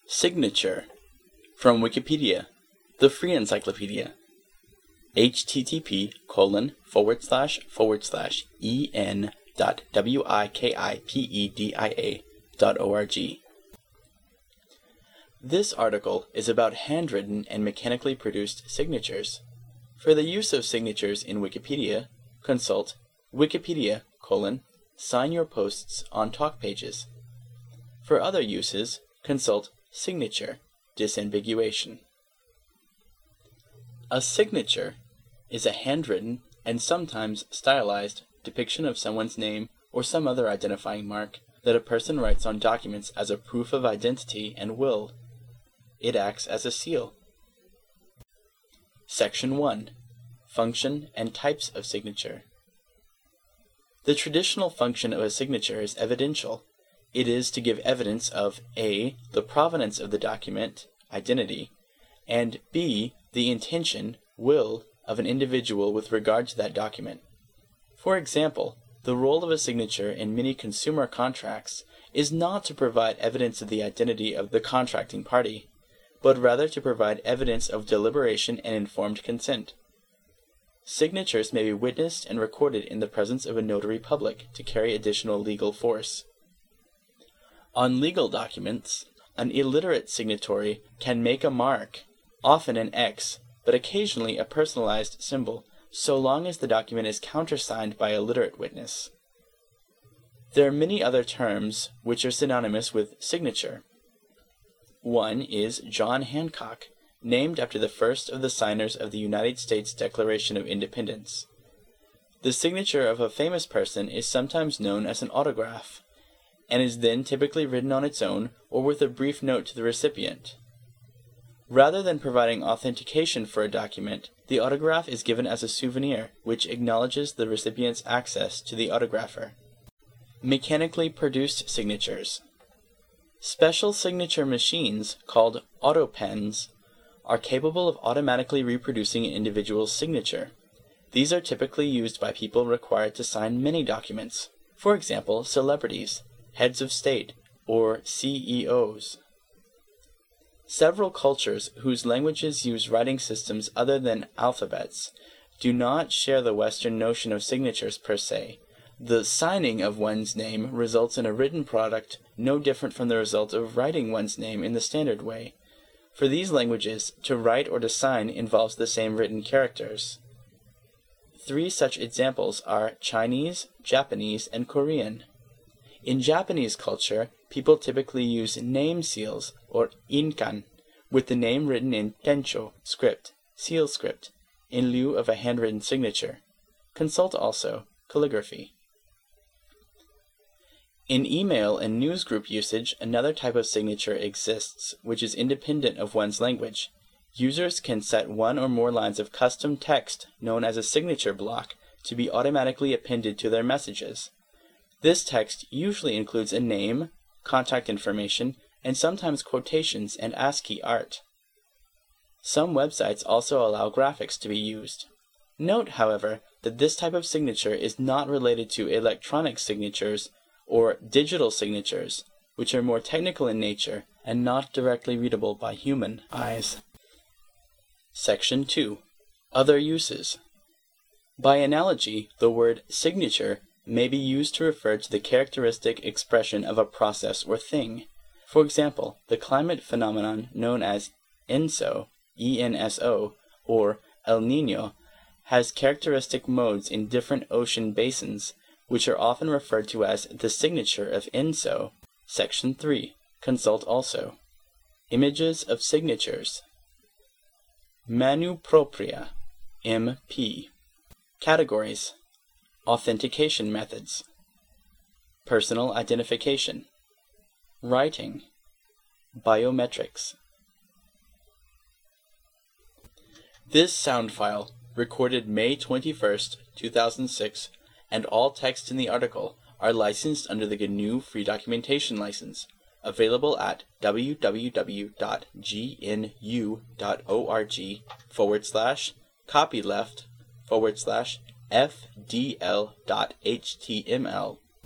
Signature. From Wikipedia, the free encyclopedia. http://en.wikipedia.org. This article is about handwritten and mechanically produced signatures. For the use of signatures in Wikipedia, consult Wikipedia: sign your posts on talk pages. For other uses, consult signature, disambiguation. A signature is a handwritten and sometimes stylized depiction of someone's name or some other identifying mark that a person writes on documents as a proof of identity and will. It acts as a seal. Section 1. Function and types of signature. The traditional function of a signature is evidential. It is to give evidence of A. the provenance of the document, identity, and B. the intention, will, of an individual with regard to that document. For example, the role of a signature in many consumer contracts is not to provide evidence of the identity of the contracting party, but rather to provide evidence of deliberation and informed consent. Signatures may be witnessed and recorded in the presence of a notary public to carry additional legal force. On legal documents, an illiterate signatory can make a mark, often an X, but occasionally a personalized symbol, so long as the document is countersigned by a literate witness. There are many other terms which are synonymous with signature. One is John Hancock, named after the first of the signers of the United States Declaration of Independence. The signature of a famous person is sometimes known as an autograph, and is then typically written on its own or with a brief note to the recipient. Rather than providing authentication for a document, the autograph is given as a souvenir, which acknowledges the recipient's access to the autographer. Mechanically produced signatures. Special signature machines, called autopens, are capable of automatically reproducing an individual's signature. These are typically used by people required to sign many documents, for example, celebrities, heads of state, or CEOs. Several cultures whose languages use writing systems other than alphabets do not share the Western notion of signatures per se. The signing of one's name results in a written product no different from the result of writing one's name in the standard way. For these languages, to write or to sign involves the same written characters. Three such examples are Chinese, Japanese, and Korean. In Japanese culture, people typically use name seals, or inkan, with the name written in tencho script, seal script, in lieu of a handwritten signature. Consult also calligraphy. In email and newsgroup usage, another type of signature exists, which is independent of one's language. Users can set one or more lines of custom text, known as a signature block, to be automatically appended to their messages. This text usually includes a name, contact information, and sometimes quotations and ASCII art. Some websites also allow graphics to be used. Note, however, that this type of signature is not related to electronic signatures or digital signatures, which are more technical in nature and not directly readable by human eyes. Section 2. Other uses. By analogy, the word signature may be used to refer to the characteristic expression of a process or thing. For example, the climate phenomenon known as ENSO, E-N-S-O, or El Niño, has characteristic modes in different ocean basins, which are often referred to as the signature of ENSO. Section 3. Consult also. Images of signatures. Manu propria, MP. Categories. Authentication methods. Personal identification. Writing. Biometrics. This sound file, recorded May 21st, 2006, and all text in the article are licensed under the GNU Free Documentation License, available at www.gnu.org/copyleft/FDL.html